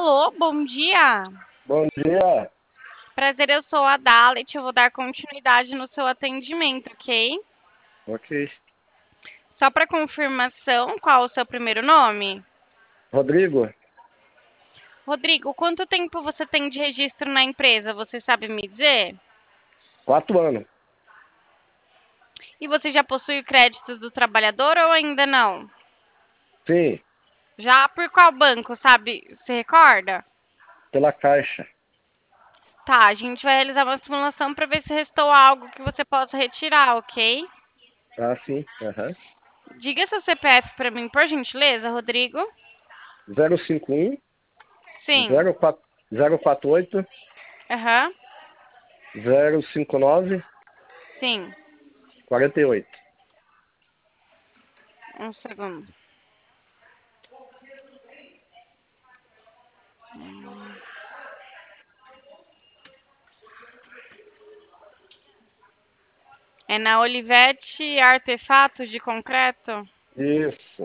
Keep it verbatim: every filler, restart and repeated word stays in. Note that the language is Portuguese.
Alô, bom dia. Bom dia. Prazer, eu sou a Dalet. Eu vou dar continuidade no seu atendimento, ok? Ok. Só para confirmação, qual o seu primeiro nome? Rodrigo, Rodrigo, quanto tempo você tem de registro na empresa? Você sabe me dizer? quatro anos. E você já possui créditos do trabalhador ou ainda não? Sim, Já por qual banco, sabe? Se recorda? pela Caixa. Tá, a gente vai realizar uma simulação para ver se restou algo que você possa retirar, ok? Ah, sim. Aham. Diga seu C P F para mim, por gentileza, Rodrigo. zero cinco um, Sim. zero quatro, zero quatro oito, Aham. zero cinco nove, Sim. quarenta e oito. Um segundo. É na Olivete Artefatos de Concreto? Isso.